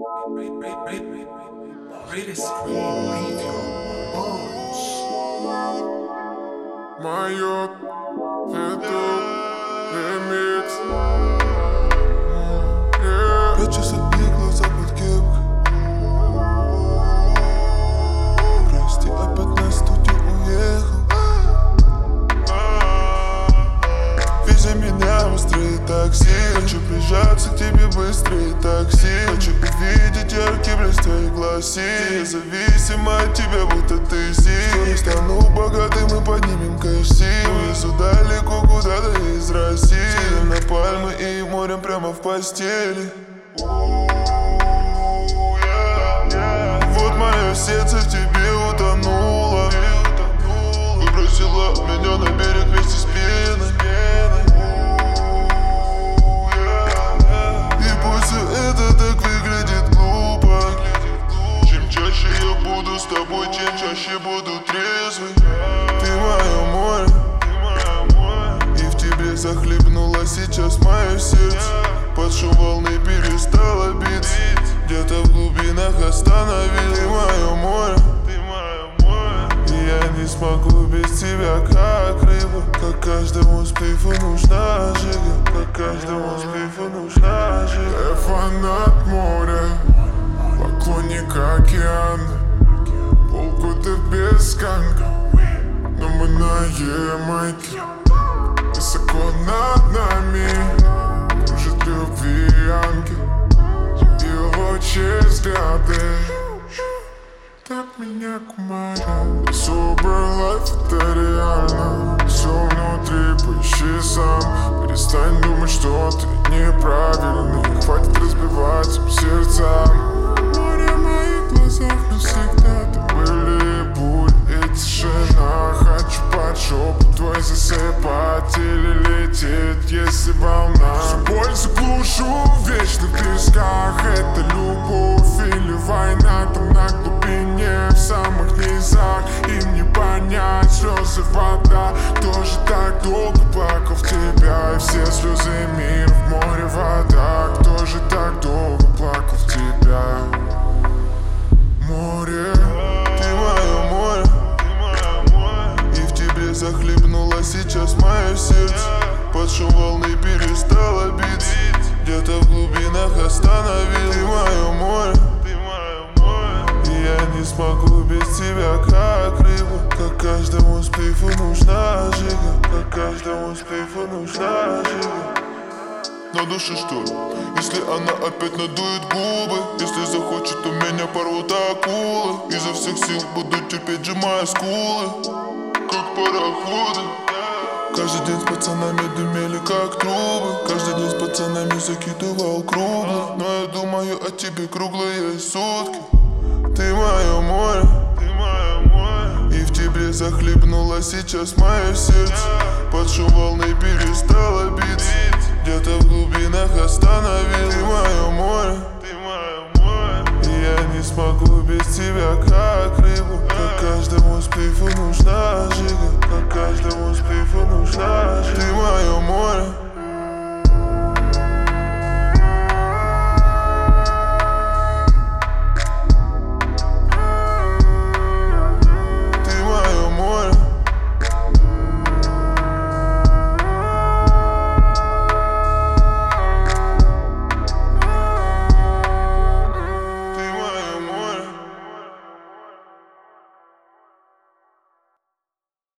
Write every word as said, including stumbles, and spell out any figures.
Моё это ремикс. Пять часов дней, глаза под кепкой. Прости, опять на студию уехал. Вези меня быстрее такси. Хочу прижаться к тебе быстрее такси. Хочу увидеть яркий блеск твоих глаз. Я зависим от тебя, будто ты си. Скоро стану богатым и поднимем кэш-си. Увезу далеко куда-то из России. Сидим на пальмы и морем прямо в постели. Вот мое сердце в тебе утонуло. Выбросила меня на берег вместе с пеной. И пусть все это так выглядит глупо. Чем чаще я буду с тобой, чем чаще буду трезвый. Ты мое море, и в тебе захлебнулось сейчас мое сердце. Под шум волны перестало биться, где-то в глубинах остановил. Ты мое море, и я не смогу без тебя, как рыба. Как каждому сплифу нужна жига, как каждому сплифу нужна жига. Я фанат моря, поклонник океана. Полгода без канга, но мы на Ямайке. Высоко над нами кружит любви ангел. Его взгляды так меня кумарят. Sober life — это реально. Все внутри, поищи сам. Перестань думать, что ты неправильный. Хватит разбивать сердца. Море в моих глазах навсегда. Там были бурь и тишина. Хочу под шепот твой засыпать или лететь, если волна. Всю боль заглушу в вечных песках. Это любовь или война? Там на глубине, в самых низах. Им не понять слезы, вода. Кто же так долго плакал в тебя? И все слезы мира в море вода. Кто же так долго плакал в тебя? Море. Ты мое море, и в тебе захлебнулось сейчас мое сердце. Под шум волны перестало биться, где-то в глубинах остановил. Ты мое море, и я не смогу без тебя, как рыба. Как каждому сплифу нужна жига, как каждому сплифу нужна жига. На душе что? Если она опять надует губы, если захочет, то меня порвут акулы. Изо всех сил буду терпеть, сжимая скулы, как пароходы. Каждый день с пацанами дымели как трубы. Каждый день с пацанами закидывал круглый. Но я думаю о тебе круглые сутки. Ты мое море, и в тебе захлебнулось сейчас мое сердце. Под шум волны перестало биться, где-то в глубинах остановил. Ты мое море, и я не смогу без тебя, как рыба. Как каждому сплифу нужна жига, как каждому сплифу нужна жига. Ты мое море.